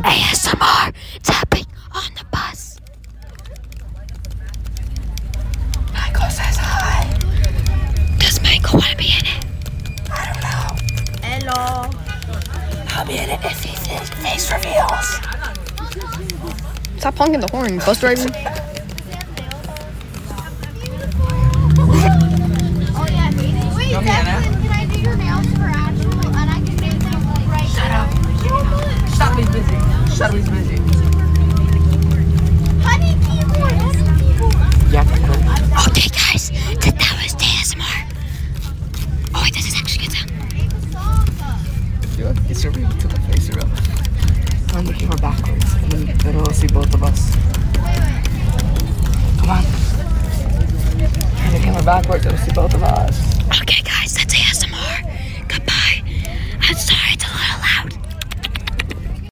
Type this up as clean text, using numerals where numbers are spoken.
ASMR tapping on the bus. Michael says hi. Does Michael want to be in it? I don't know. Hello. I'll be in it if his face reveals. Stop honking the horn, bus driver. Wait, Declan, can I do your nails for actual? And I can do them right now. Shut up, he's busy. Shut up, he's busy. Honey keyboard, honey keyboard. Yeah, Okay, guys, that was the ASMR. Oh, wait, this is actually good sound. It's real to the face, real. Turn the camera backwards, and then it'll see both of us. Come on. Turn the camera backwards, it'll see both of us. Okay, guys.